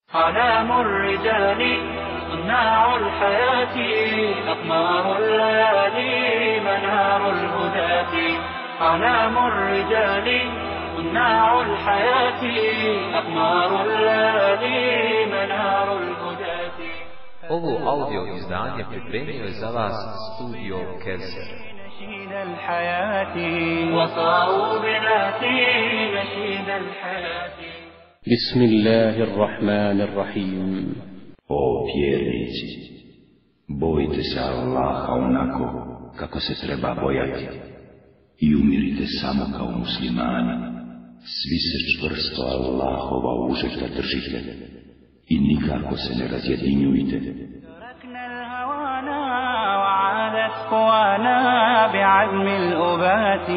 أعلام الرجال صناع الحياة أقمار الليالي منار الهداة. أعلام الرجال صناع الحياة أقمار الليالي منار الهداة. Ovo audio izdanje pripremio je za vas studio Kevser. نشيد الحياة وصاروا بذاتي نشيد الحياة. بسم الله الرحمن الرحيم. O vjernici, bojite se Allaha onako kako se treba bojati i umirite samo kao muslimani. Svi se čvrsto Allahova užeta držite i nikako se ne razjedinjujte. تركنا الهوانا وعادت قوانا بعزم الأبات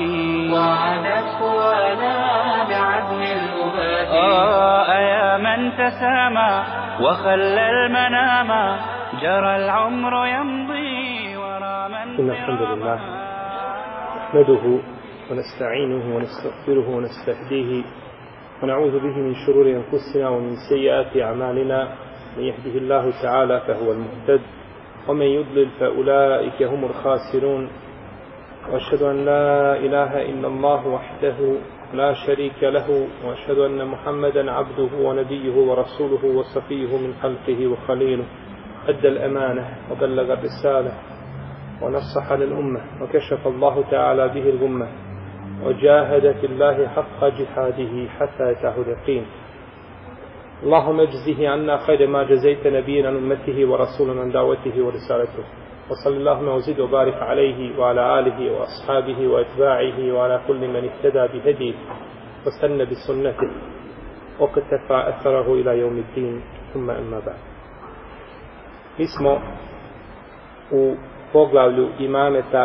يا من تسامى وخلى المنام جرى العمر يمضي ورا من إن الحمد لله نحمده ونستعينه ونستغفره ونستهديه ونعوذ به من شرور أنفسنا ومن سيئات أعمالنا. من يهده الله تعالى فهو المهتد ومن يضلل فأولئك هم الخاسرون. وأشهد أن لا إله إلا الله وحده لا شريك له وأشهد أن محمدا عبده ونبيه ورسوله وصفيه من خلقه وخليله. أدى الأمانة وبلغ الرسالة ونصح للأمة وكشف الله تعالى به الغمة وجاهد في الله حق جهاده حتى أتاه اليقين. اللهم اجزه عنا خير ما جزيت نبينا عن أمته ورسولا عن دعوته ورسالته. وصلى اللهم وزد وبارك عليه وعلى آله وأصحابه وأتباعه وعلى كل من اهتدى بهديه واستنى بسنته وقتفى أثره إلى يوم الدين. ثم أما بعد. Mi smo u poglavlju imameta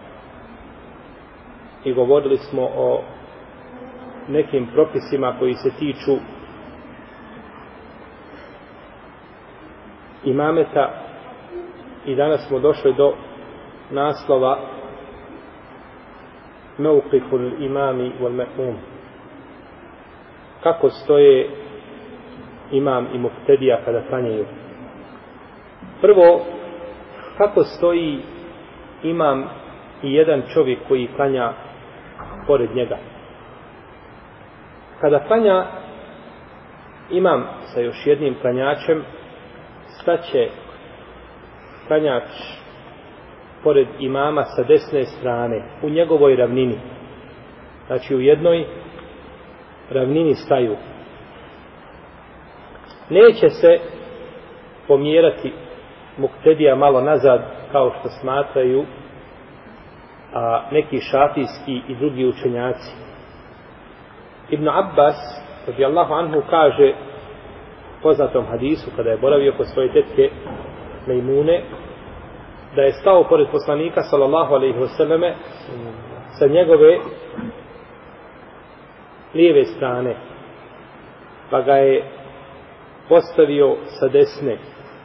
i govorili smo o nekim propisima koji se tiču imameta i danas smo došli do naslova mevqiful imami wal ma'mum. Kako stoje imam i muktedija kada klanjaju? Prvo, kako stoji imam i jedan čovjek koji klanja pored njega? Kada klanja imam sa još jednim klanjačem, staće klanjač pored imama sa desne strane u njegovoj ravnini. Znači u jednoj ravnini staju. Neće se pomjerati muktedija malo nazad kao što smatraju neki šafijski i drugi učenjaci. Ibn Abbas radijallahu anhu kaže poznatom hadisu kada je boravio kod svoje tetke Mejmune da je stao pored poslanika sallallahu alejhi ve selleme sa njegove lijeve strane pa ga je postavio sa desne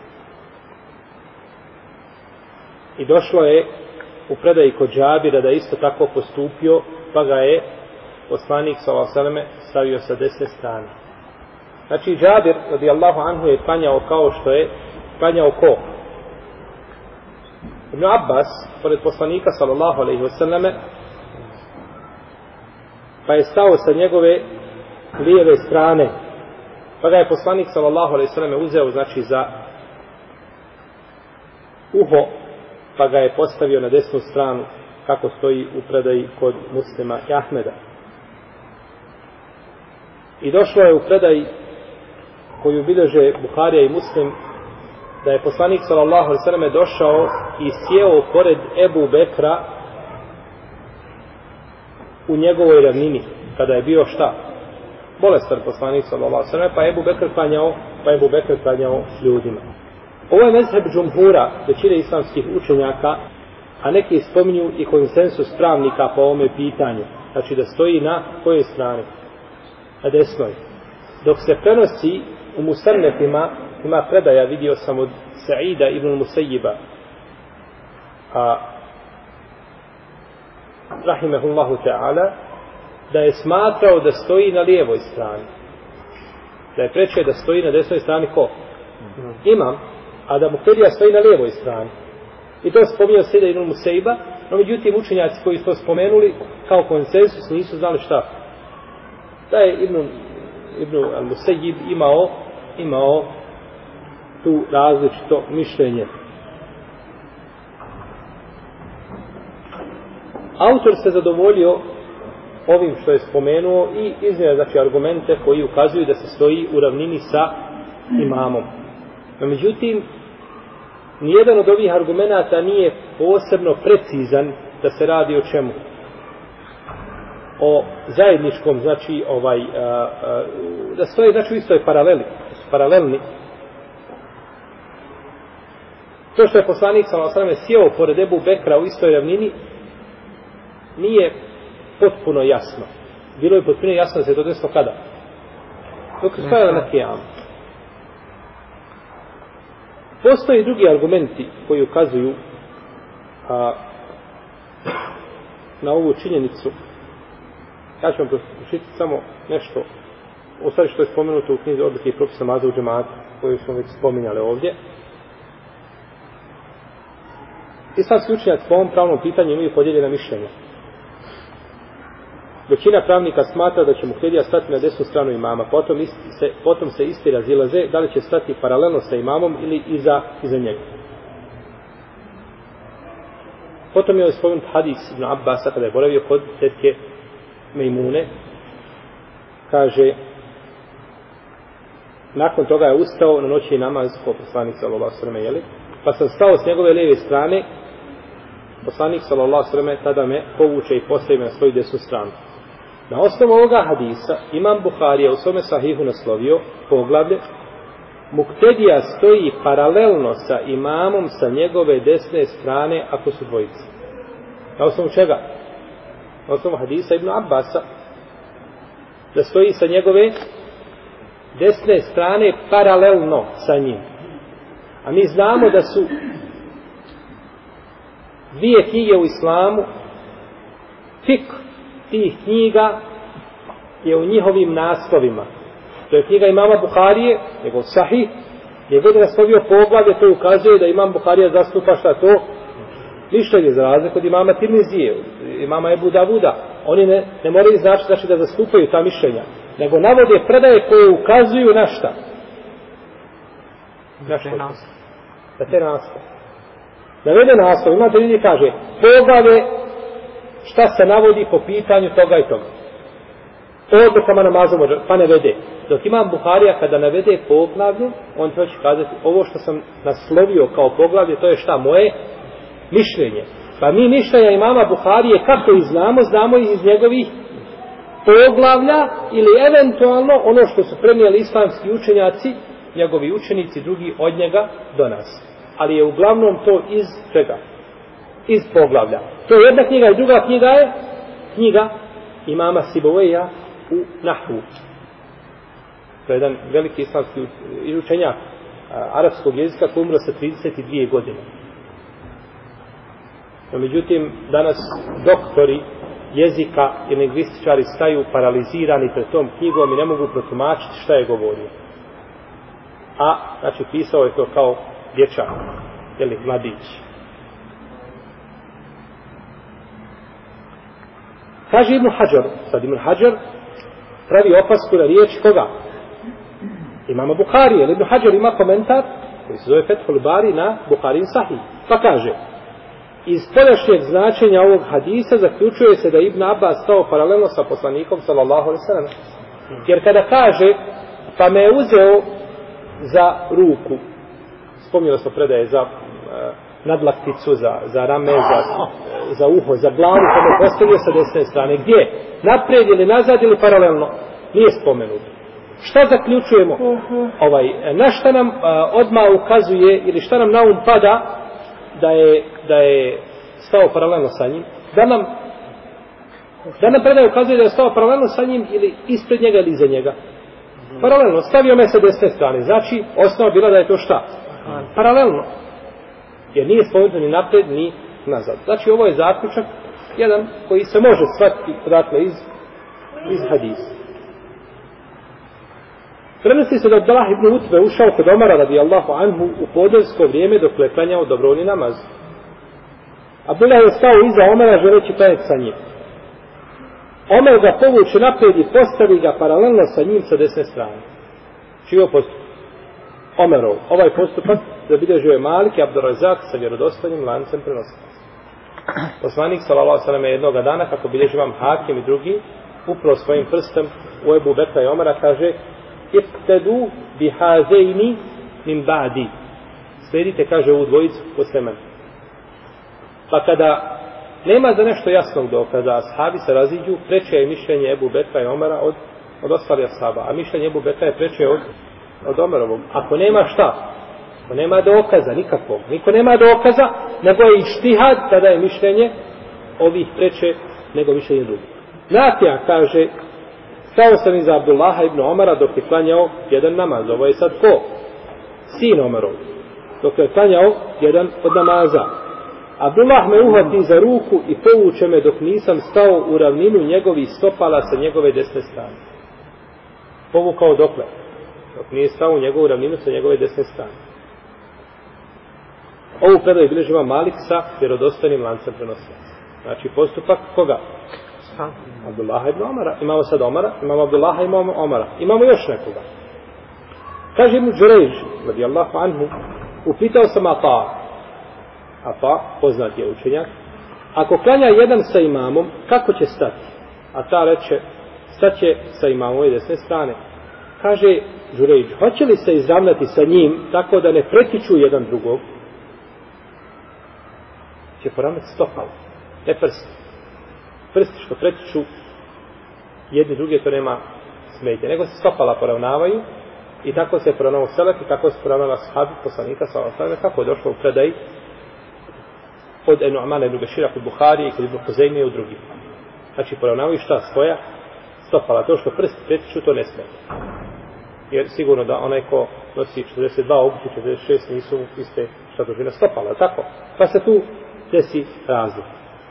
i došlo je u predaji kod Džabira da je isto tako postupio pa ga je poslanik sallallahu alejhi ve selleme stavio sa desne strane. Znači Džabir radijallahu anhu je klanjao kao što je klanjao ko? Ibn Abbas pored poslanika sallallahu alejhi ve selleme pa je stao sa njegove lijeve strane pa ga je poslanik sallallahu alejhi ve selleme uzeo znači za uho pa ga je postavio na desnu stranu kako stoji u predaji kod Muslima i Ahmeda. I došlo je u predaji koju bilježe Buharija i Muslim da je poslanik sallallahu alejhi ve selleme došao i sjeo pored Ebu Bekra u njegovoj ravnini kada je bio šta? Bolestan poslanik sallallahu alejhi ve selleme pa Ebu Bekr klanjao s ljudima. Ovo je mezheb džumhura, većine islamskih učenjaka, a neki spominju i konsensus pravnika po ovome pitanju. Znači da stoji na kojoj strani? Na desnoj. Dok se prenosi u Musannefima, ima predaja, vidio sam od Sa'ida ibn Musayyiba, rahimehullahu ta'ala, da je smatrao da stoji na lijevoj strani. Da je preče da stoji na desnoj strani ko? Imam, a da muktedija stoji na lijevoj strani. I to spominjao Sejda ibn Musejba, no međutim učenjaci koji su to spomenuli kao konsensus nisu znali šta. Da je Ibn al-Musejib imao tu različito mišljenje. Autor se zadovoljio ovim što je spomenuo i iznio znači argumente koji ukazuju da se stoji u ravnini sa imamom. No međutim, nijedan od ovih argumenata nije posebno precizan da se radi o čemu? O zajedničkom, znači da stoji znači u istoj paraleli, paralelni. To što je poslanik sallallahu alejhi ve sellem sjeo pored Ebu Bekra u istoj ravnini nije potpuno jasno. Bilo je potpuno jasno da se to desilo kada? Dok je stajala na kijamu. Postoje drugi argumenti koji ukazuju na ovu činjenicu. Ja ću vam pročitati samo nešto, u stvari što je spomenuto u knjizi Odlike i propisa namaza u džematu, koju smo već spominjali ovdje. Islamski učenjaci po ovom pravnom pitanju imaju podijeljena mišljenja. Većina pravnika smatra da će muktedija stati na desnu stranu imama, potom se isti razilaze da li će stati paralelno sa imamom ili iza njega. Potom je spomenut hadis Ibn Abbasa kada je boravio kod tetke Mejmune. Kaže, nakon toga je ustao na noćni namaz po poslanik sallallahu alejhi ve sellem, jeli? Pa sam stao s njegove lijeve strane, poslanik sallallahu alejhi ve sellem tada me povuče i postavi me na svoju desnu stranu. Na osnovu ovoga hadisa imam Buharija u svome sahihu naslovio poglavlje muktedija stoji paralelno sa imamom sa njegove desne strane ako su dvojice. Na osnovu čega? Na osnovu hadisa Ibn Abbasa da stoji sa njegove desne strane paralelno sa njim. A mi znamo da su dvije knjige u islamu, fik tih knjiga je u njihovim naslovima. To je knjiga imama Buharije, njegov sahih, gdje god je naslovio poglavlje, to ukazuje da imam Buharija zastupa šta to? Mišljenje za razliku od imama Tirmizije, imama Ebu Davuda. Oni ne moraju znači da zastupaju ta mišljenja, nego navode predaje koje ukazuju na šta? Na te naslove. Navede naslov, imate ljudi kaže, poglavlje šta se navodi po pitanju toga i toga. Odlukama namaza može, pa ne vede. Dok imam Buharija kada navede poglavlje, on će kazati, ovo što sam naslovio kao poglavlje, to je šta moje mišljenje. Pa mi mišljenja imama Buharije, kako ih znamo iz njegovih poglavlja ili eventualno ono što su prenijeli islamski učenjaci, njegovi učenici, drugi od njega do nas. Ali je uglavnom to iz čega? Iz poglavlja. To je jedna knjiga i druga knjiga je knjiga imama Siboveja u Nahvu. To je jedan veliki islamski učenjak arapskog jezika koji umro sa 32 godine. No, međutim, danas doktori jezika i lingvističari staju paralizirani pred tom knjigom i ne mogu protumačiti šta je govorio. A, znači, pisao je to kao dječak, ili mladić. Kaže Ibn Hajar, sad Ibn Hajar pravi opasku na riječ koga? Imama Buharije, ili Ibn Hajar ima komentar koji se zove Fethul Bari na Buharin Sahih. Pa kaže, iz poljašnjeg značenja ovog hadisa zaključuje se da Ibn Abbas stao paralelno sa poslanikom sallallahu alejhi ve sellem. Jer kada kaže, pa me je uzeo za ruku, spomnjeno smo predaje za nadlakticu, za rame, za uho, za glavu, pa me postavio sa desne strane. Gdje? Naprijed ili nazad ili paralelno? Nije spomenuto. Šta zaključujemo? Na šta nam odmah ukazuje ili šta nam na um pada da je stao paralelno sa njim? Da nam predaj ukazuje da je stao paralelno sa njim ili ispred njega ili iza njega? Paralelno. Stavio me sa desne strane. Znači, osnova bila da je to šta? Paralelno. Jer nije spomenuto ni napred, ni nazad. Znači, ovo je zaključak, jedan koji se može shvatiti, dakle, iz hadisa. Prenosi se da Abdullah ibn Utbe ušao kod Omara radijallahu anhu u podnevsko vrijeme dok je klanjao dobrovoljni namaz. Abdullah je stao iza Omara želeći klanjati sa njim. Omer ga povuče naprijed i postavi ga paralelno sa njim sa desne strane. Čio postupak? Omerov. Ovaj postupak zabilježio je Malik i Abdurrazak sa vjerodostojnim lancem prenosilaca. Poslanik sallallahu alejhi ve sellem jednoga dana, kako bilježi Imam Hakim i drugi, upravo svojim prstom u Ebu Bekra i Omara kaže: "Iqtadu bihazaini min ba'di." Slijedite, kaže, ovu dvojicu posle mene. Pa kada nema za nešto jasnog dokaza, ashabi se raziđu, preče je mišljenje Ebu Bekra i Omara od ostalih ashaba, a mišljenje Ebu Bekra je preče od Omerovog. Ako nema šta? Ako nema dokaza, nikakvog. Niko nema dokaza, nego je ištihad, tada je mišljenje ovih preče nego mišljenje drugih. Nafija kaže: stao sam iza Abdullaha ibn Omara dok je klanjao jedan namaz. Ovo je sad ko? Sin Omerov. Dok je klanjao jedan od namaza. Abdullah me uhvati za ruku i povuče me dok nisam stao u ravninu njegovih stopala sa njegove desne strane. Povukao dokle? Dok nije stao u njegovu ravninu sa njegove desne strane. Ovu predaju bilježi Imam Malik sa vjerodostojnim lancem prenosilaca. Znači postupak koga? Abdullaha ibn Omara. Imamo sad Omara, imamo Abdullaha, imamo Omara. Imamo još nekoga. Kaže Ibn Đurejž, radijallahu anhu, upitao sam Ata, poznat je učenjak, ako klanja jedan sa imamom, kako će stati? A ta reče, staće sa imamove desne strane. Kaže Đurejž, hoće li se izravnati sa njim tako da ne pretiču jedan drugog? Će poravnati stopalo, ne prsti. Prsti što pretiču jedni druge, to nema smetje, nego se stopala poravnavaju i tako se poravnao selef i tako se poravnala sahabi poslanika sallallahu alejhi ve sellem, kako je došlo u predaji od Nu'mana ibn Bešira kod Buharije i kod Ibn Huzejmije u drugih. Znači poravnavaju šta? Svoja stopala. To što prsti pretiču, to ne smije. Jer sigurno da onaj ko nosi 42 obući, 46 nisu iste šta dužina stopala, tako? Pa se tu desi razlika.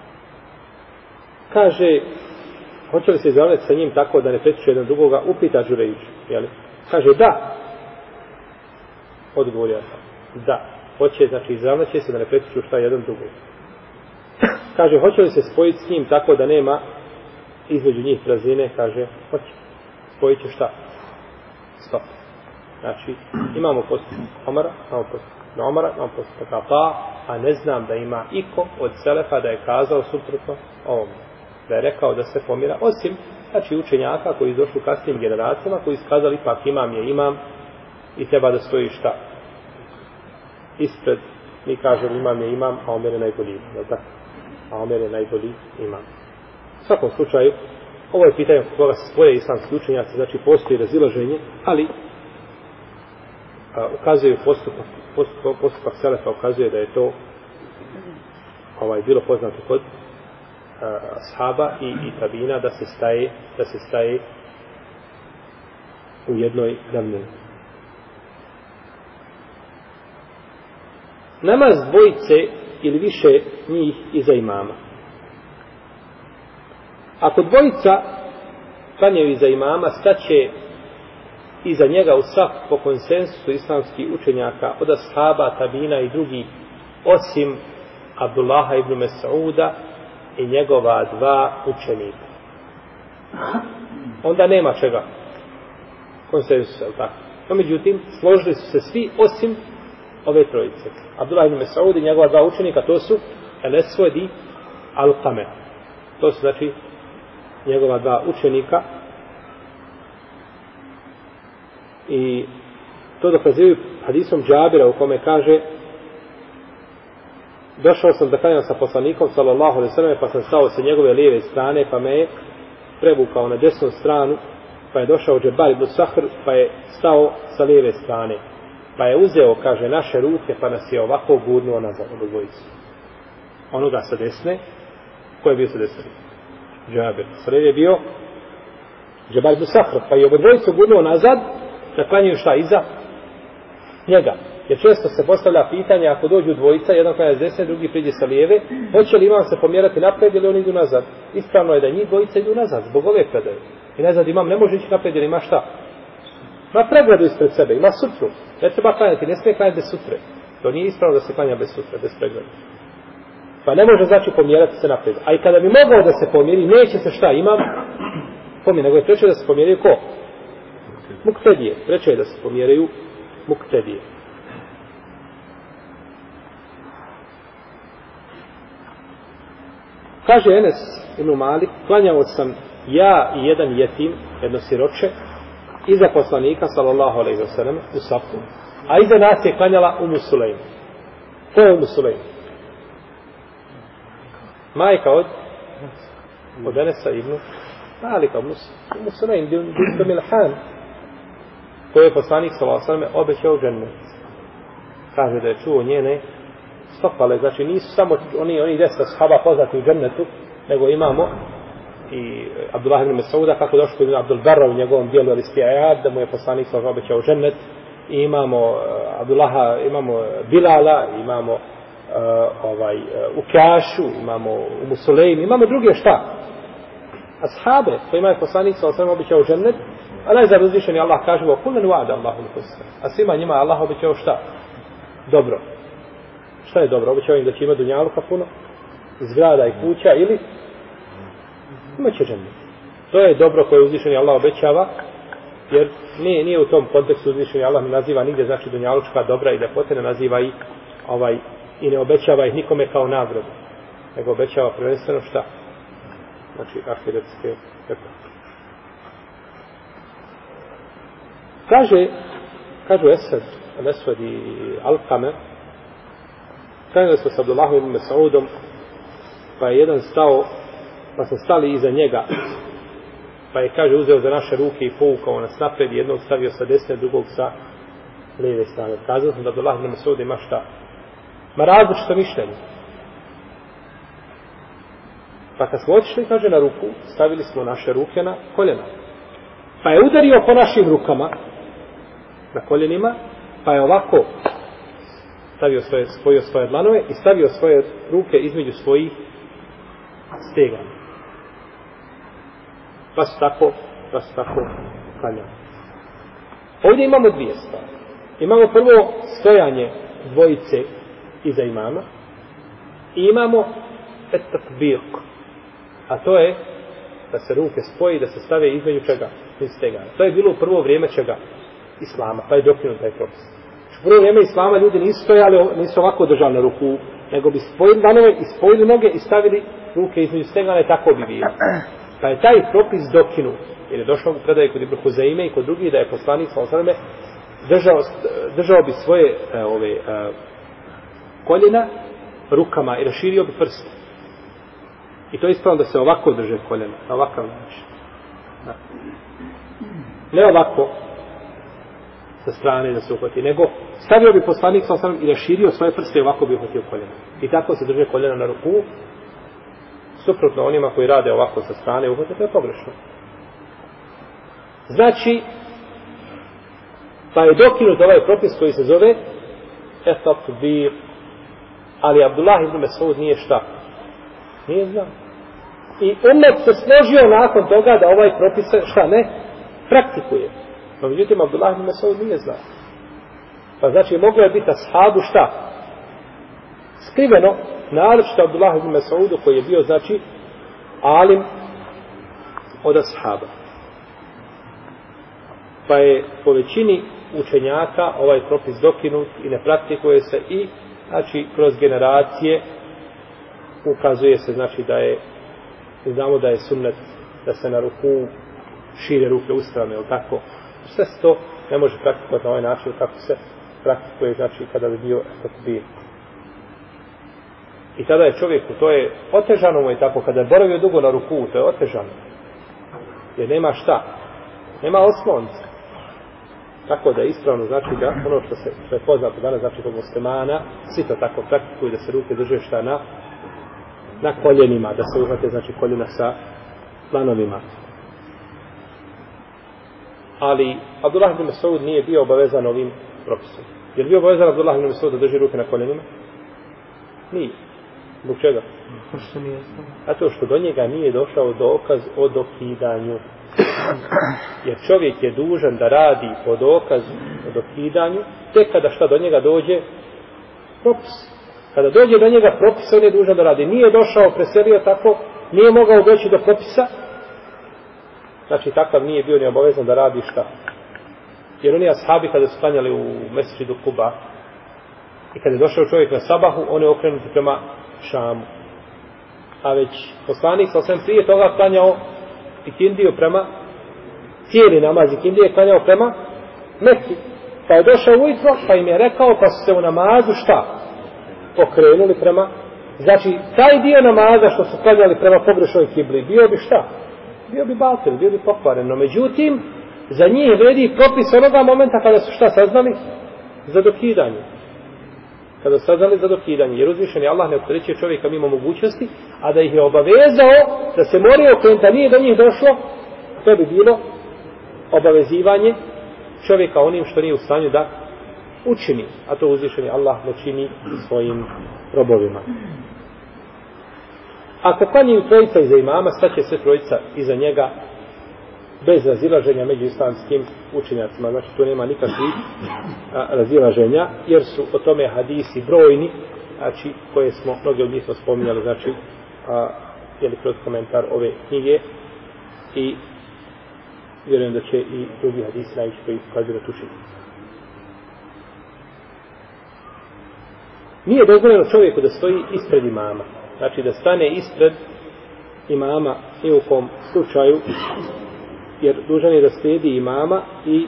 Kaže, hoće li se izravnati sa njim tako da ne pretiču jedan drugoga, upita Đurejž, jeli? Kaže, da. Odgovor je da. Hoće, znači, izravnat će se da ne pretiču šta jedan drugog. Kaže, hoće li se spojiti s njim tako da nema između njih praznine? Kaže, hoće. Spojit će šta? Stop. Znači, imamo postupak Omara, imamo postupak Omara, imamo postupak Ata, a ne znam da ima iko od selefa da je kazao suprotno ovom. Da je rekao da se pomira, osim, znači, učenjaka koji došli u kasnijim generacijama, koji iskazali ipak imam je imam i treba da stoji šta? Ispred, mi kažemo imam je imam, a Omer je najbolji imam, je tako? A Omer je najbolji imam. U svakom slučaju, ovo je pitanje oko koga se spore islamski učenjaci, znači postoji razilaženje, ali ukazuje postupak selefa, ukazuje da je to bilo poznato kod ashaba i tabina da se staje u jednoj ravnini. Namaz dvojice ili više njih iza imama. Ako dvojica klanjaju iza imama, staće iza njega u saf po konsensusu islamskih učenjaka od ashaba, tabina i drugih, osim Abdullaha ibn Mes'uda i njegova dva učenika. Onda nema čega konsensusa, tako. No, međutim, složili su se svi osim ove trojice. Abdullah ibn Mes'ud i njegova dva učenika, to su El-Eswed i Al-Qame. To su, znači, njegova dva učenika. I to dokazuju hadisom Džabira u kome kaže: došao sam da klanjam sa poslanikom sallallahu alejhi ve sellem, pa sam stao sa njegove lijeve strane, pa me je prevukao na desnu stranu, pa je došao Džebar ibn Sahr, pa je stao sa lijeve strane, pa je uzeo, kaže, naše ruke, pa nas je ovako gurnuo nazad od dvojice. Onoga sa desne, ko je bio sa desne? Džabir. Sa lijeve je bio Džebar ibn Sahr, pa je od dvojicu gurnuo nazad, da klanjaju šta iza njega. Jer često se postavlja pitanje, ako dođu dvojica, jedan klanja s desne, drugi priđe sa lijeve, hoće li imam se pomjerati napred ili oni idu nazad? Ispravno je da njih dvojica idu nazad, zbog ove predaje. I nazad imam ne može ići napred jer ima šta? Ima pregradu ispred sebe, ima sutru. Ne treba klanjati, ne smije klanjati bez sutre. To nije ispravno da se klanja bez sutre, bez pregrade. Pa ne može znači pomjerati se naprijed. A i kada bi mogao da se pomjeri, neće se šta imam pomjeri, nego je preče da se pomjeraju ko? Muktedije. Preče je da se pomjeraju muktedije. Kaže Enes ibn Malik, klanjao sam ja i jedan jetim, jedno siroče, iza poslanika, sallallahu alejhi ve sellem, u safu, a iza nas je klanjala Umu Sulejm. Ko je Umu Sulejm? Majka od Enesa ibn Malika, Umu Sulejm, bint Milhan, koji je poslanik, sallallahu alejhi ve sellem, obećao džennet. Kaže da je čuo njene stopale, znači nisu samo oni 10 sahaba poznati u džennetu, nego imamo i Abdullah ibn Mas'uda, kako došlo ibn Abdul Barra u njegovom dijelu Al-Istijad, da mu je poslanik sallallahu alejhi ve sellem obećao džennet. I imamo Abdullaha, imamo Bilala, imamo Ukašu, imamo Umu Sulejm, imamo druge šta? Ashabe, kojima je poslanik sallallahu alejhi ve sellem obećao džennet, a najzad uzvišeni Allah kaže wa kullan wa'ada Allahu al-husna. A svima njima Allah obećao šta? Dobro. Šta je dobro? Obećao im da će imati dunjaluka puno, zgrada i kuća ili imat će džennet. To je dobro koje uzvišeni Allah obećava, jer nije u tom kontekstu uzvišeni Allah ne naziva nigdje znači dunjalučka dobra i ljepote, ne naziva i i ne obećava ih nikome kao nagradu, nego obećava prvenstveno šta? Znači ahiretske ljepote. Kažu Esed i Alkame, krenuli smo s Abdullahom ibn Mas'udom, pa je jedan stao, pa smo stali iza njega, pa je, kaže, uzeo za naše ruke i povukao nas napred, jednog stavio sa desne, drugog sa lijeve strane. Kazao sam da Abdullah ibn Mas'ud ima šta? Ma različito mišljenje. Pa kad smo otišli, kaže, na ruku, stavili smo naše ruke na koljena. Pa je udario po našim rukama, na koljenima, pa je ovako spojio svoje dlanove i stavio svoje ruke između svojih stegana. Pa su tako klanjali. Ovdje imamo dvije stvari. Imamo prvo stojanje dvojice iza imama i imamo et-takbir, a to je da se ruke spoji i da se stave između čega? Iz stegana. To je bilo u prvo vrijeme čega? Islama, pa je dokinut taj propis. U prvo vrijeme Islama ljudi nisu stojali, nisu ovako držali na ruku, nego bi spojili danove i spojili noge i stavili ruke između stegana i tako bi bilo. Pa je taj propis dokinut, jer je došao u predaju kod Ibn Huzeime i kod drugih da je poslanik sallallahu alejhi ve sellem držao bi svoje koljena rukama i raširio bi prste. I to je ispravno da se ovako drže koljena, na ovakav način. Ne ovako sa strane da se uhvati, nego stavio bi poslanik sallallahu alejhi ve sellem i raširio svoje prste i ovako bi uhvatio koljena. I tako se drže koljena na ruku, suprotno onima koji rade ovako sa strane uhvate, to je pogrešno. Znači, pa je dokinut ovaj propis koji se zove et-takbir, ali Abdullah ibn Mas'ud nije šta? Nije znao. I umet se složio nakon toga da ovaj propis šta ne? Praktikuje. No, međutim, Abdullah ibn Mas'ud nije znao. Pa znači, moglo je biti ashabu šta? Skriveno, naročito Abdullah ibn Mas'udu koji je bio, znači, alim od ashaba. Pa je po većini učenjaka ovaj propis dokinut i ne praktikuje se i, znači, kroz generacije ukazuje se, znači, da je, znamo da je sunnet da se na ruku šire ruke u strane, ili tako. Sve se to ne može praktikovati na ovaj način kako se praktikuje, znači, kada bi bio takbir. I tada je čovjeku, to je otežano mu je tako, kada je boravio dugo na ruku, to je otežano. Jer nema šta, nema oslonca. Tako da je ispravno, znači da ono što je poznato danas, znači kod muslimana, svi to tako praktikuju da se ruke drže šta na koljenima, da se uhvate, znači koljena sa planovima. Ali Abdullah ibn Mas'ud nije bio obavezan ovim propisom. Je li bio obavezan Abdullah ibn Mas'ud da drži ruke na koljenima? Nije. Zbog čega? A to što do njega nije došao dokaz o dokidanju. Jer čovjek je dužan da radi po dokazu, o dokidanju, tek kada šta do njega dođe propis. Kada dođe do njega propis, on je dužan da radi. Nije došao, preselio tako, nije mogao doći do propisa, znači takav nije bio ni obavezan da radi šta. Jer oni ashabi kada su klanjali u Mesdžidu Kuba i kada je došao čovjek na sabahu, on je okrenut prema Šamu. A već poslanik sa osam prije toga klanjao ikindiju prema, cijeli namaz ikindije je klanjao prema Mekki. Pa je došao ujutro, pa im je rekao, pa su se u namazu šta? Okrenuli prema, znači taj dio namaza što su klanjali prema pogrešnoj kibli, bio bi šta? Bio bi batil, bio bi pokvaren. No međutim, za njih vredi propis onoga momenta kada su šta saznali? Za dokidanje. Kada su saznali za dokidanje. Jer uzvišen je Allah ne opterećuje čovjeka mimo mogućnosti, a da ih je obavezao da se moraju okrenuti, da nije do njih došlo, to bi bilo obavezivanje čovjeka onim što nije u stanju da učini. A to uzvišen je Allah ne čini svojim robovima. Ako klanjaju trojica iza imama, staće sve trojica iza njega bez razilaženja među islamskim učenjacima. Znači tu nema nikakvih razilaženja, jer su o tome hadisi brojni, znači koje smo, mnogi od njih smo spominjali, znači jeli kroz komentar ove knjige, i vjerujem da će i drugi hadisi najviše koji ukazuju na tu činjenicu. Nije dozvoljeno čovjeku da stoji ispred imama. Znači da stane ispred imama i u kom slučaju, jer dužan je da slijedi imama, i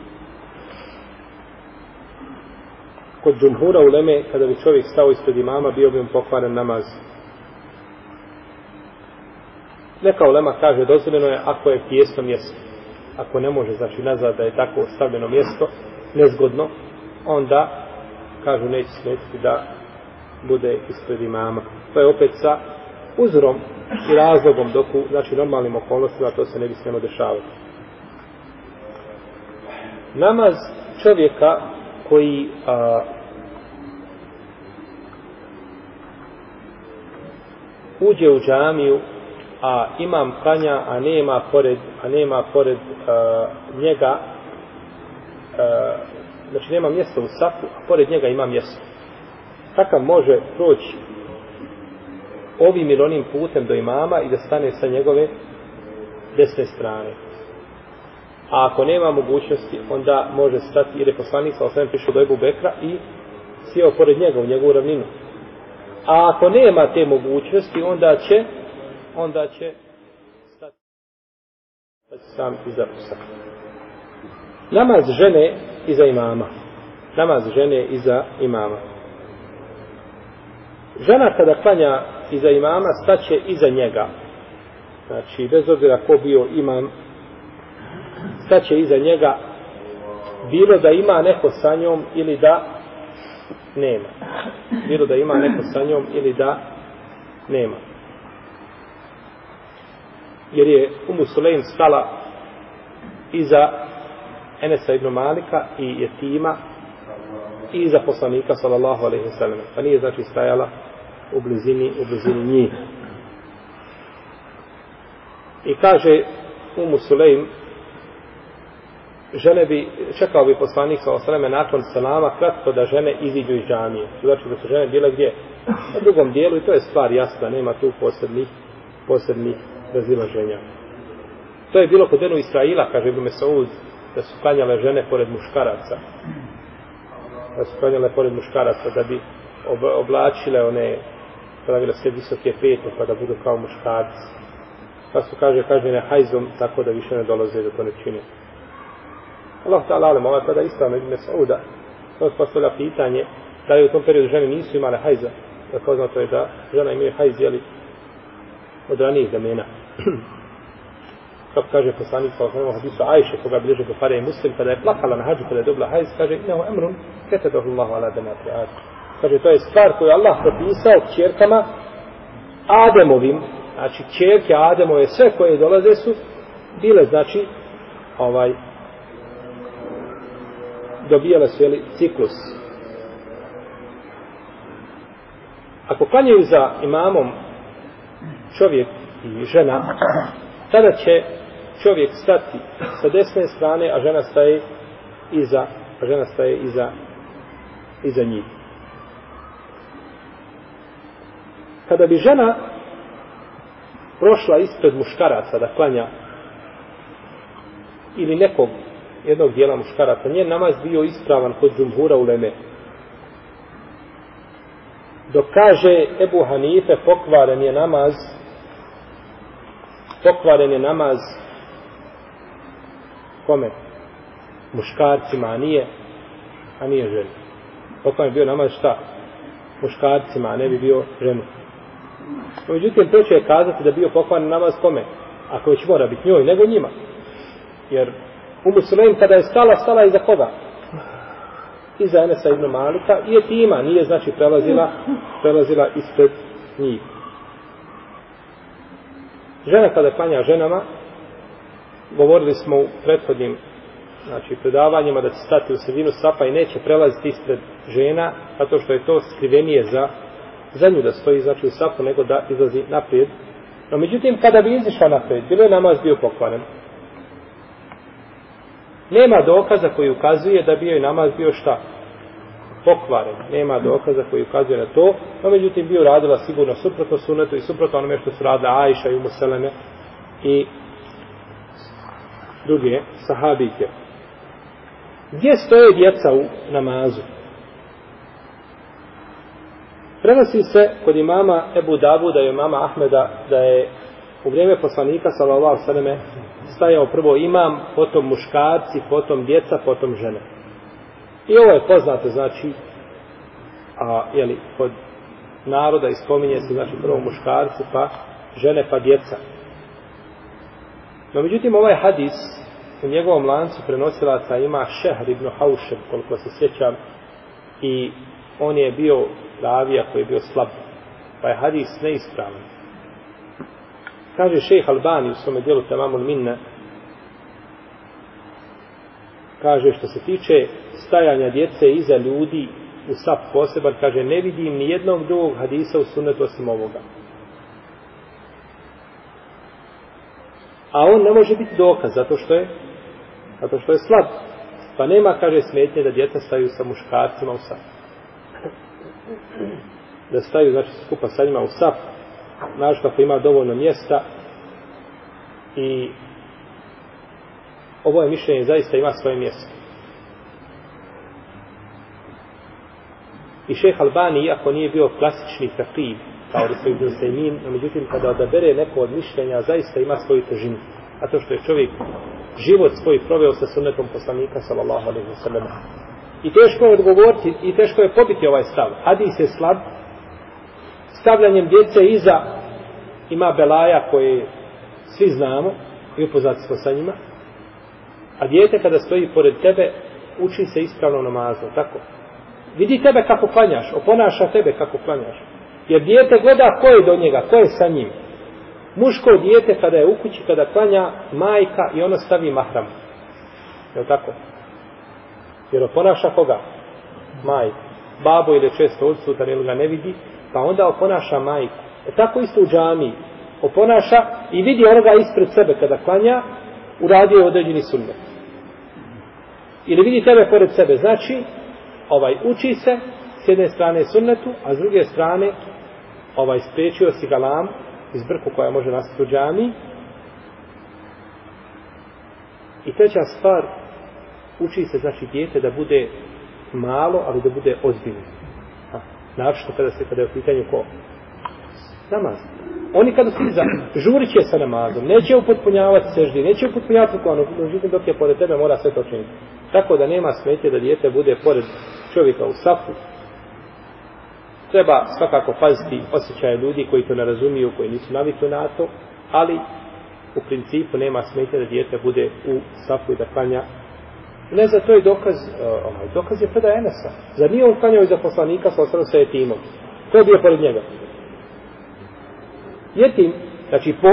kod džumhura uleme, kada bi čovjek stao ispred imama, bio bi mu pokvaren namaz. Neka ulema kaže dozvoljeno je ako je tijesno mjesto. Ako ne može, znači nazad da je tako stavljeno mjesto, nezgodno, onda kažu neće smetiti da bude ispred imama. To je opet sa uzorom i razlogom, dok u znači, normalnim okolnostima to se ne bi smjelo dešavati. Namaz čovjeka koji uđe u džamiju, a imam klanja, a nema pored njega, znači nema mjesta u safu, a pored njega ima mjesto. Takav može proći ovim ili onim putem do imama i da stane sa njegove desne strane. A ako nema mogućnosti, onda može stati, jer je poslanik sa osvijem prišao do Ebu Bekra i sjeo pored njega u njegovu ravninu. A ako nema te mogućnosti, onda će stati sam iza Musa. Namaz žene iza imama. Namaz žene iza imama. Žena kada klanja iza imama, staće iza njega. Znači, bez obzira ko bio imam, staće iza njega, bilo da ima neko sa njom ili da nema. Bilo da ima neko sa njom ili da nema. Jer je Umu Sulejm stala iza Enesa ibn Malika i jetima i iza poslanika sallallahu alejhi ve sellem. Pa nije znači stajala u blizini njih. I kaže Umu Sulejm, čekao bi poslanik sallallahu alejhi ve sellem nakon selama kratko da žene iziđu iz džamije. Znači da su žene bile gdje? Na drugom dijelu, i to je stvar jasna, nema tu posebnih razilaženja. To je bilo kod Benu Israila, kaže Ibn Mesaud, da su klanjale žene pored muškaraca. Da bi oblačile one, pravile sve visoke pete, pa da budu kao muškarci. Pa su kaže ne hajzom, tako da više ne dolaze da to ne čine. Allah ta'ala alem, ova tada ispravno Ibn Mesauda, to postavlja pitanje, da li u tom periodu žene nisu imale hajza. Jer poznato je da žena imaju hajz, jeli, od ranijih vremena. Kako kaže poslanik sa osnovnom hadisu Ajše, koga bilježe Buhari i Muslim, kada je plakala na hađu, kada je dobila hajz, kaže innehu emrun ketebahu Allahu ala benati Adem. Kaže, to je stvar koju Allah propisao kćerkama Ademovim, znači kćerke Ademove, sve koje dolaze su bile, znači, dobijale su, jeli, ciklus. Ako klanjaju za imamom čovjek i žena, tada će čovjek stati sa desne strane, a žena staje iza njih. Kada bi žena prošla ispred muškaraca da klanja ili jednog dijela muškaraca, njen namaz bio ispravan kod džumhura uleme. Dok kaže Ebu Hanife pokvaren je namaz kome? Muškarcima, a nije ženi. Pokvaren je bio namaz šta? Muškarcima, a ne bi bio ženi. Međutim, preče je kazati da bio pokvaren namaz kome? Ako već mora biti njoj, nego njima. Jer Umu Sulejm kada je stala iza koga? Iza Enesa ibn Malika i jetima, nije znači prelazila ispred njih. Žena kada klanja ženama, govorili smo u prethodnim predavanjima da će stati u sredinu safa i neće prelaziti ispred žena, zato što je to skrivenije za nju da stoji znači u safu nego da izlazi naprijed. No međutim, kada bi izišla naprijed, bilo je namaz bio pokvaren. Nema dokaza koji ukazuje da bi joj namaz bio šta? Pokvaren. Nema dokaza koji ukazuje na to, no međutim bio radila sigurno suprotno sunnetu i suprotno onome što su radile Ajša i Umu Seleme i druge sahabike. Gdje stoje djeca u namazu? Prenosi se kod imama Ebu Davuda i imama Ahmeda da je u vrijeme poslanika sallallahu alejhi ve selleme stajao prvo imam, potom muškarci, potom djeca, potom žene. I ovo je poznato, znači, kod naroda i spominje se, znači, prvo muškarci, pa žene, pa djeca. No, međutim, ovaj hadis u njegovom lancu prenosilaca ima Šehr ibn Haušeb, koliko se sjećam, i on je bio ravija koji je bio slab, pa je hadis neispravan. Kaže šejh Albani u svome dijelu Tamamul Minne, kaže što se tiče stajanja djece iza ljudi u saf poseban, kaže ne vidim ni jednog drugog hadisa u sunnetu osim ovoga. A on ne može biti dokaz zato što je slab. Pa nema, kaže, smetnje da djeca staju sa muškarcima u saf. Da staju, znači, skupa sa njima u saf, znači ako ima dovoljno mjesta. I ovo je mišljenje zaista ima svoje mjesto. I šejh Albani, iako nije bio klasični faqih kao da se Ibn Usejmin, no međutim kada odabere neko od mišljenja zaista ima svoju težinu. A to što je čovjek život svoj proveo sa sunnetom poslanika sallallahu alejhi ve sellem. I teško je odgovoriti i teško je pobiti ovaj stav. Hadis je slab. Stavljanjem djece iza ima belaja koje svi znamo i upoznati smo sa njima. A dijete kada stoji pored tebe uči se ispravno namazu, tako? Vidi tebe kako klanjaš, oponaša tebe kako klanjaš. Jer dijete gleda ko je do njega, ko je sa njim. Muško dijete kada je u kući, kada klanja majka i ono stavi mahram. Je li tako? Jer oponaša koga? Majka. Babo ili često odsutan ili ga ne vidi, pa onda oponaša majku. Tako isto u džamiji. Oponaša i vidi onoga ispred sebe kada klanja, uradio je određeni sunnet. Ili vidi tebe pored sebe. Znači, uči se s jedne strane sunnetu, a s druge strane spriječio si galam iz brku koja može nastati u džamiji. I treća stvar, uči se, znači, dijete da bude malo, ali da bude ozbiljno. Naravno kada je u pitanju ko? Namaz. Oni kada se žurit će sa namazom, neće upotpunjavati seždi, neće upotpunjavati rukovanu, međutim dok je pored tebe mora sve to činiti. Tako da nema smetje da dijete bude pored čovjeka u safu. Treba svakako paziti osjećaje ljudi koji to ne razumiju, koji nisu navikli na to, ali u principu nema smetje da dijete bude u safu i da klanja. Ne, za to je dokaz je predaj Enesa. Zar nije on klanjao iza poslanika sa jetimom? Ko je bio pored njega? Jetim, znači po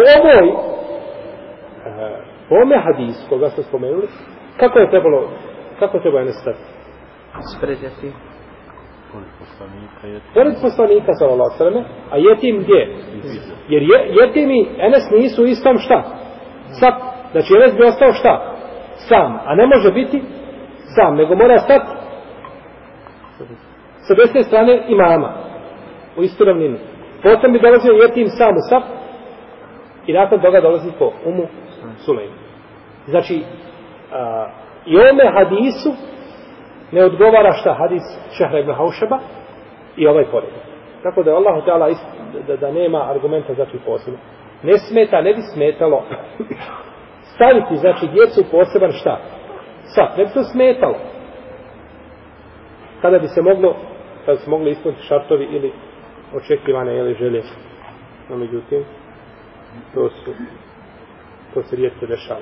ovome hadisu koga smo spomenuli, kako je trebalo Enes stati? Spred jetim. Pored poslanika sallallahu alejhi ve selleme, a jetim gdje? Jer jetimi Enes nisu u istom šta? Znači Enes bi ostao šta? Sam, a ne može biti sam, nego mora stati sa desne strane imama u istu ravninu. Potom bi dolazio jetim sam u saf i nakon toga dolazi po Umu Sulejmu. Znači i ovome hadisu ne odgovara šta hadis Šehra ibn Haušeba i ovaj poredak. Tako da je Allahu Teala da nema argumenta znači posebno. Ne smeta, ne bi smetalo staviti znači djecu poseban šta? Saf, ne bi to smetalo. Kada bi se moglo ispuniti šartovi ili očekivane ili želje. No međutim, to se rijetko dešava.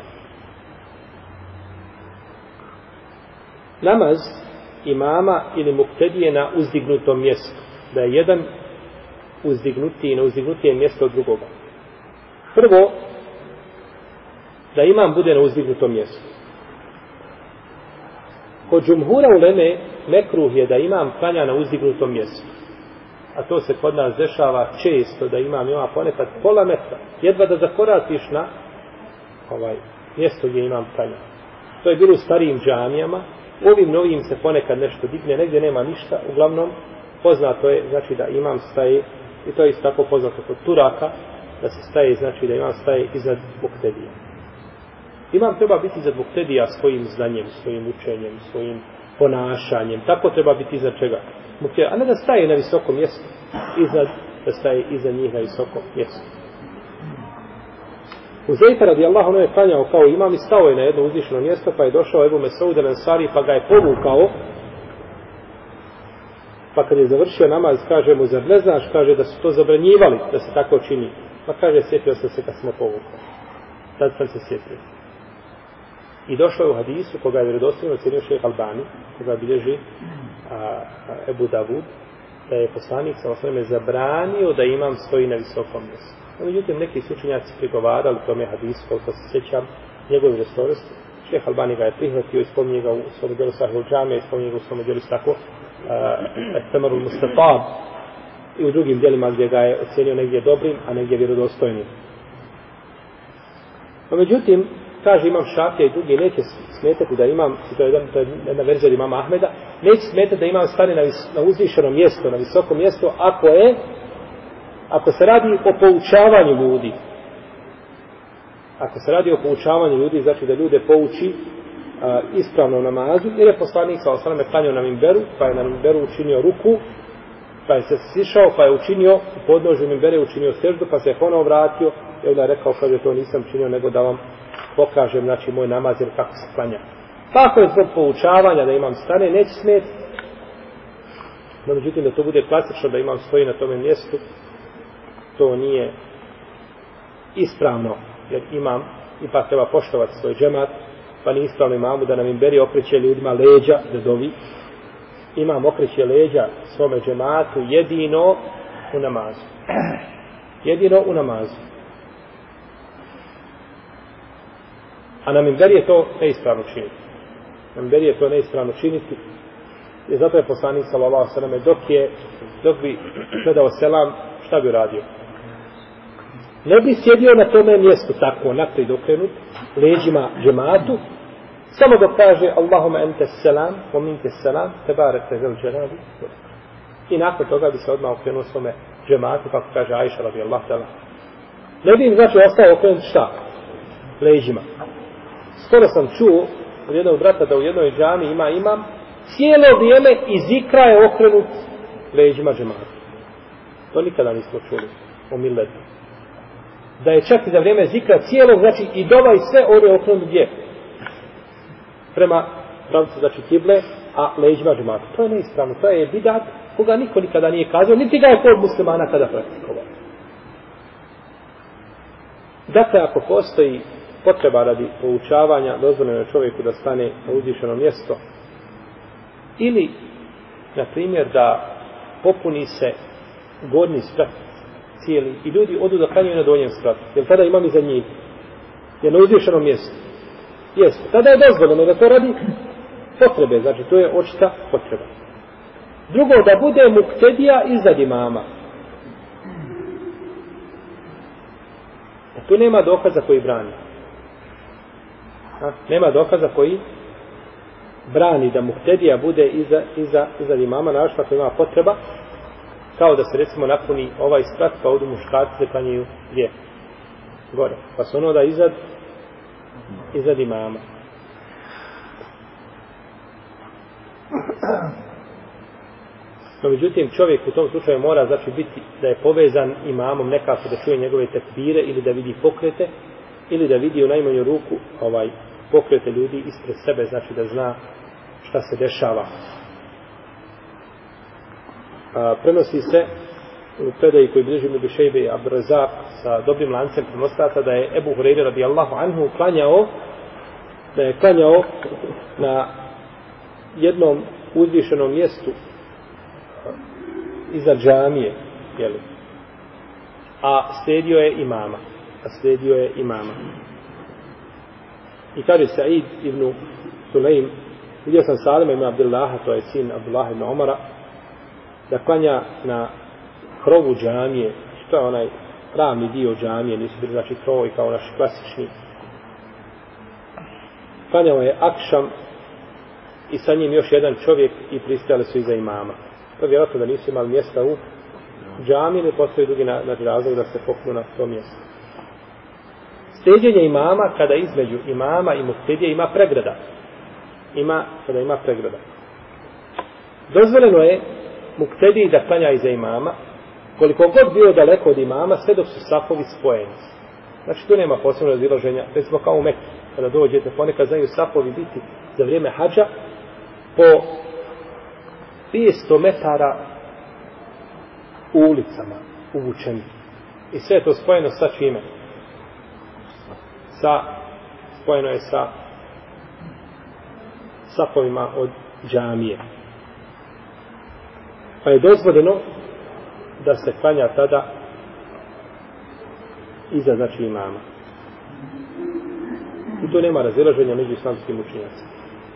Namaz imama ili muktedije na uzdignutom mjestu. Da je jedan uzdignutiji na uzdignutije mjesto od drugoga. Prvo, da imam bude na uzdignutom mjestu. Kod džumhura uleme mekruh je da imam klanja na uzdignutom mjestu. A to se kod nas dešava često, da imam ima ponekad pola metra. Jedva da zakoratiš na mjesto gdje imam klanja. To je bilo u starijim džamijama. Ovim novim se ponekad nešto digne, negdje nema ništa. Uglavnom, poznato je, znači da imam staje, i to je isto tako poznato kod Turaka, da se staje, znači da imam staje iznad muktedija. Imam treba biti iznad muktedija svojim znanjem, svojim učenjem, svojim ponašanjem. Tako treba biti iznad čega? A ne da staje na visokom mjestu, da staje iza njih na visokom mjestu. Huzeyfa radijallahu anhu je klanjao kao imam i stao je na jedno uzvišeno mjesto, pa je došao Ebu Mesaud el-Ansari pa ga je povukao. Pa kad je završio namaz, kaže mu, zar ne znaš, kaže da su to zabranjivali da se tako čini. Pa kaže, sjetio sam se kad smo povukao. Tad sam se sjetio. I došao je u hadisu, koga je vjerodostojno cijenio šejh Albani, koga bilježi Ebu Davud, da je poslanik sa osnovime zabranio da imam stoji na visokom mjestu. Međutim, neki su učenjaci prigovarali tome hadisu, koliko se sjećam, njegove vjerodostojnosti. Šejh Albani ga je prihvatio i spominje ga u svom djelu Sahih al-Džamija, i spominje ga u svom djelu tako Temarul Mustatab i u drugim djelima gdje ga je ocjenio negdje dobrim, a negdje vjerodostojnim. No, međutim, kaže imam Šafija i drugi, neće smetati da imam, to je jedna verzija imama Ahmeda, neće smetati da imam stane na uzvišeno mjesto, na visoko mjesto, ako se radi o poučavanju ljudi. Ako se radi o poučavanju ljudi, znači da ljude pouči ispravno namazu, jer je poslanik sa osvrame klanjao na minberu, pa je na minberu učinio ruku, pa je se sišao, pa je učinio u podnožju minbere, učinio seždu, pa se je ponovo vratio, i onda je rekao, kaže, to nisam činio, nego da vam pokažem, znači, moj namaz, jer kako se klanja. Pa ako je zbog poučavanja da imam stane, neće smeti. No, međutim, da to bude klasično, da imam stoji na tome mjestu, to nije ispravno, jer imam, ipak treba poštovati svoj džemat, pa nije ispravno imamu da nam minberi okreće ljudima leđa, da dovi. Imam okreće leđa svome džematu jedino u namazu. Jedino u namazu. A na minberi je to neispravno činiti. Na minberi je to neispravno činiti. I zato je poslanik sallallahu alejhi ve sellem dok bi predao selam, šta bi uradio? Ne bi sjedio na tome mjestu tako naprijed okrenut leđima džematu, samo dok kaže Allahumma ente selam, wa minke selam, tebareke zel dželalu. I nakon toga bi se odmah okrenuo svome džematu, kako kaže Ajša radijallahu ta'ala. Ne bi im znači ostao okrenut šta? Leđima. Skoro sam čuo od jednog brata da u jednoj džami ima imam, cijelo vrijeme iz ikra je okrenut leđima džematu. To nikada nismo čuli o milletu. Da je čak i za vrijeme zikra cijelog, znači i dova i sve on je okrenut gdje? Prema pravcu, znači kible, a leđima džematu. To je neispravno, to je bidat koga niko nikada nije kazao, niti ga je kod muslimana kada praktikovao. Dakle, ako postoji potreba radi poučavanja, dozvoljeno je čovjeku da stane na uzvišeno mjesto, ili, na primjer, da popuni se gornji sprat cijeli i ljudi odu da klanjaju na donjem spratu, jer tada imam iza njih, je na uzvišenom mjestu. Jeste, tada je dozvoljeno da to radi potrebe, znači to je očita potreba. Drugo, da bude muktedija iznad imama. Tu nema dokaza koji brani. Nema dokaza koji brani da muktedija bude iza imama, našto ako ima potreba, kao da se recimo napuni ovaj sprat, pa odu muškarci se klanjaju gdje? Gore. Pa su ono da iza imama. No, međutim, čovjek u tom slučaju mora znači biti da je povezan imamom nekako da čuje njegove tekbire ili da vidi pokrete ili da vidi u najmanju ruku pokrete ljudi ispred sebe, znači da zna šta se dešava. Prenosi se u predaji koji bliži Ibn Šejbe i Abdurazak sa dobrim lancem prenoslaca da je Ebu Hurajra radijallahu anhu klanjao na jednom uzvišenom mjestu iza džamije, jeli? A slijedio je imama. I kaže Sa'id ibn Sulejm, vidio sam Salima ibn Abdullaha, to je sin Abdullah ibn Omara, da klanja na krovu džamije, što je onaj ravni dio džamije, nisu bili znači krovovi kao naši klasični. Klanjao je akšam i sa njim još jedan čovjek i pristajali su iza imama. To je vjerojatno da nisu imali mjesta u džamiji, ne postoji drugi razlog da se popnu na to mjesto. Slijedjenje imama kada između imama i muktedije ima pregrada. Kada ima pregrada. Dozvoljeno je muktediji da klanja iza imama, koliko god bio daleko od imama, sve dok su safovi spojeni. Znači tu nema posebno razilaženja, recimo kao u Mekki, kada dođete, ponekad znaju safovi biti za vrijeme hadža po 500 metara u ulicama, uvučeni. I sve je to spojeno sa čime? Spojeno je sa safovima od džamije. Pa je dozvoljeno da se klanja tada iza znači imama. I tu nema razilaženja među islamskim učenjacima.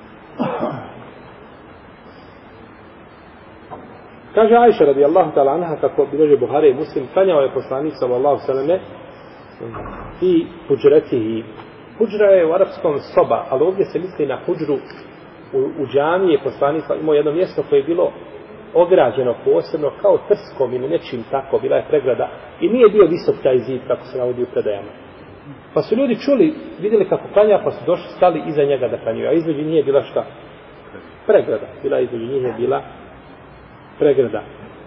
Kaže Ajša radijallahu ta'ala anha, kako bilježi Buhari i Muslim, klanjao je poslanik sallallahu sallam i huđretihi. Huđra je u arapskom soba, ali ovdje se misli na huđru u džamiji. Poslanik imao jedno mjesto koje je bilo ograđeno posebno kao trskom ili nečim tako, bila je pregrada i nije bio visok taj zid kako se navodi u predajama. Pa su ljudi čuli, vidjeli kako klanja, pa su došli, stali iza njega da klanjaju, a između njih je bila šta? Pregrada. Između njih je bila pregrada.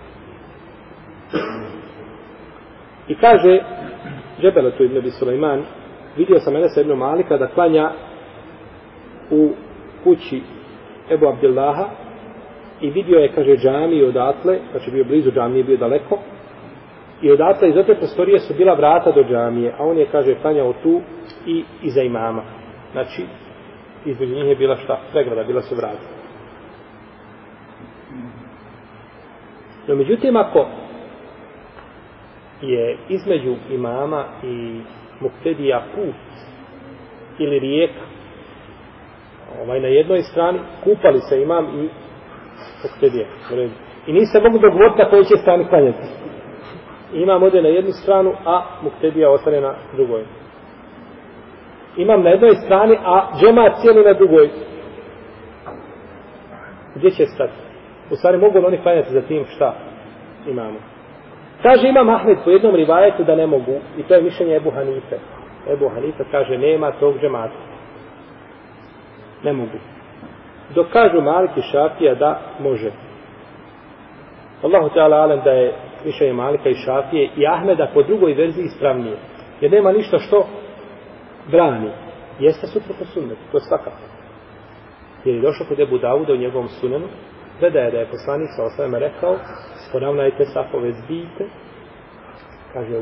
I kaže Džebeletu ibn Abi Sulejman, vidio sam Enesa ibn Malika da klanja u kući Ebu Abdillaha i vidio je, kaže, džamiju odatle, znači bio blizu džamije, bio daleko, i odatle iz te prostorije su bila vrata do džamije, a on je, kaže, klanjao tu i iza imama. Znači, između njih je bila šta? Pregrada, bila su vrata. No, međutim, ako je između imama i muktedija put ili rijeka, na jednoj strani kupali se imam i muktedija. I nisi se mogu dogovoriti na kojoj će strani klanjati. Imam ode na jednu stranu, a muktedija ostane na drugoj. Imam na jednoj strani, a džemat cijeli na drugoj. Gdje će stati? U stvari mogu li oni klanjati za tim šta imamo? Kaže Imam Ahmed po jednom rivajetu da ne mogu, i to je mišljenje Ebu Hanife. Ebu Hanife kaže nema tog džemata. Ne mogu. Dok kažu Malik i Šafija da može. Allahu Teala alem da je mišljenje Malika i Šafije i Ahmeda po drugoj verziji ispravnije. Jer nema ništa što brani. Jeste suprotno sunnetu, to je svakako. Jer je došlo kod Ebu Davuda u njegovom sunenu, predaje da je poslanik sa osvrame rekao, poravnajte safove, zbijte, kaže,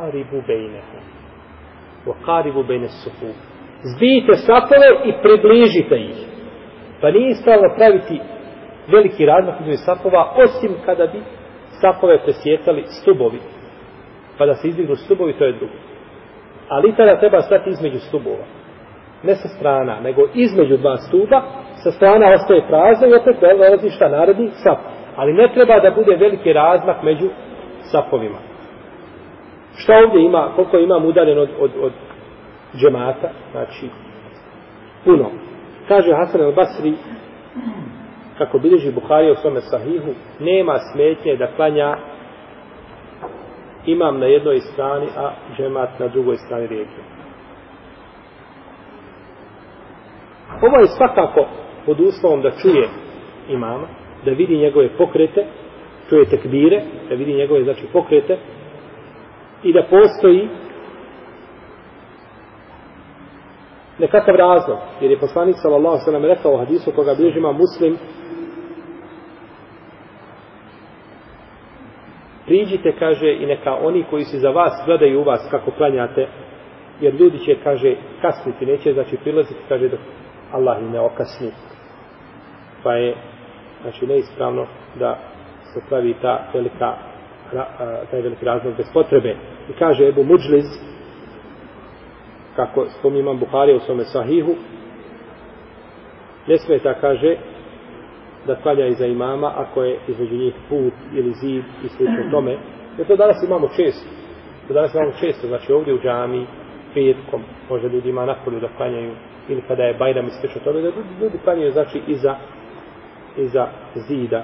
وَقَارِبُ بَيْنَ السُّفُوفِ, zbijte safove i približite ih. Pa nije ispravno praviti veliki razmak između safova, osim kada bi safove presjecali stubovi. Pa da se izdignu stubovi, to je drugo. Ali tada treba stati između stubova. Ne sa strana, nego između dva stuba, sa strana ostaje prazna i opet dolazi šta naredi saf. Ali ne treba da bude veliki razmak među safovima. Šta ovdje ima, koliko imam udaljen od džemata, znači puno. Kaže Hasan al-Basri, kako bilježi Buharija u svome sahihu, nema smetnje da klanja imam na jednoj strani, a džemat na drugoj strani rijeke. Ovo je svakako pod uslovom da čuje imama, da vidi njegove pokrete, čuje tekbire, da vidi njegove znači pokrete i da postoji nekakav razlog, jer je poslanik sallallahu alejhi ve sellem rekao u hadisu koga bilježi Imam Muslim: priđite, kaže, i neka oni koji se za vas gledaju u vas kako klanjate, jer ljudi će, kaže, kasniti, neće, znači, prilaziti, kaže, dok Allah im ne okasni. Pa je, znači, neispravno da se pravi taj veliki razlog bez potrebe. I kaže Ebu Muđliz, kako spominje Imam Buharija u svome sahihu, ne smeta, kaže, da klanja iza imama ako je između njih put ili zid i slično tome. Jer to danas imamo često. Znači ovdje u džami, petkom, možda ljudi ima napolju da klanjaju, ili kada je Bajram i slično tome, da ljudi klanjaju, znači, iza zida.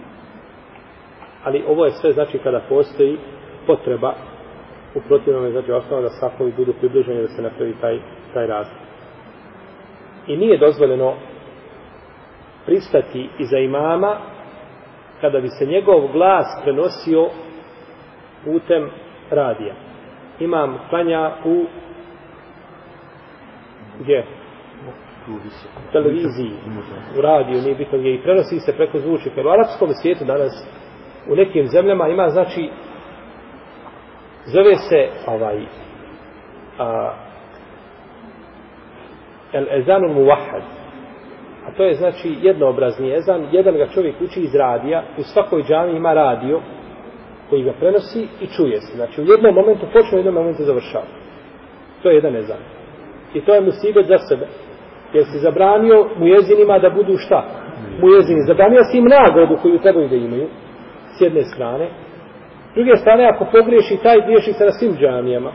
Ali ovo je sve, znači, kada postoji potreba, u protivnom je, znači, osnova da safovi budu približeni, da se napravi taj razlik. I nije dozvoljeno pristati iza imama kada bi se njegov glas prenosio putem radija. Imam klanja u gdje? Televiziji, u radiju, nije bitno gdje, i prenosi se preko zvučnika. U arapskom svijetu danas u nekim zemljama ima, znači, zove se el-ezanul muvahad. A to je, znači, jednoobrazni ezan. Jedan ga čovjek uči iz radija. U svakoj džami ima radio koji ga prenosi i čuje se. Znači, u jednom momentu počne, u jednom momentu završava. To je jedan ezan. I to je musibet za sebe. Jer si zabranio mujezinima da budu šta? Mujezini. Zabranio si im nagradu koju trebaju da imaju. S jedne strane. S druge strane, ako pogriješi taj, griješi se na svim džamijama.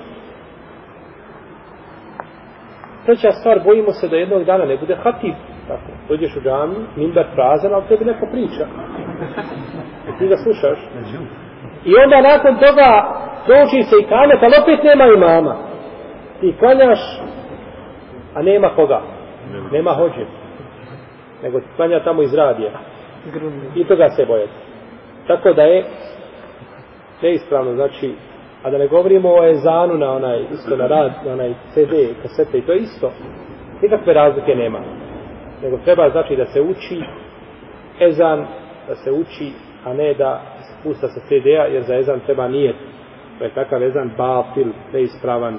Treća stvar, bojimo se da jednog dana ne bude hatib. Tako, dođeš u džamiju, mimber prazan, ali tebi neko priča. I ti ga slušaš. I onda nakon toga dođi se i kamet, ali opet nema imama. Ti klanjaš, a nema koga. Nema hođe. Nego ti klanja tamo iz radija. I toga se bojati. Tako da je neispravno, znači, a da ne govorimo o ezanu na onaj, isto na rad, na onaj CD, kasete, i to je isto. Nikakve razlike nema. Nego treba, znači, da se uči ezan, da se uči, a ne da se pusta sa CD-a, jer za ezan treba nijet. To je takav ezan batil, neispravan.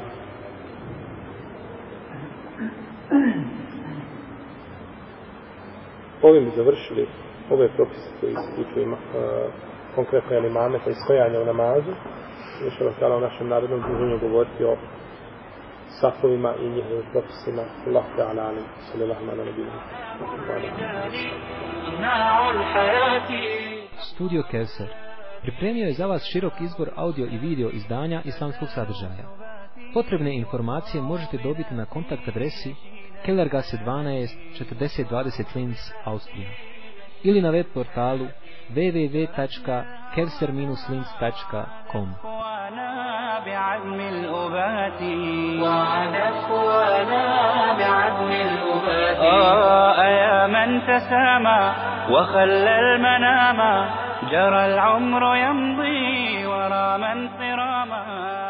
Ovim bi završili ove propise koji se tiču konkretno imameta i stojanja u namazu. Inšallah ta'ala u našem narodnom druženju govoriti o safovima i njihovim propisima. Allah ta'ala alim. Sallallahu ala nabina. Studio Kevser pripremio je za vas širok izbor audio i video izdanja islamskog sadržaja. Potrebne informacije možete dobiti na kontakt adresi Kellergasse 12 4020 Linz, Austrija, ili na web portalu www.kevser-linz.com. بعزم الأبات وعد أخوانا بعزم الأبات يا من تسامى وخلى المنام جرى العمر يمضي ورا من صراما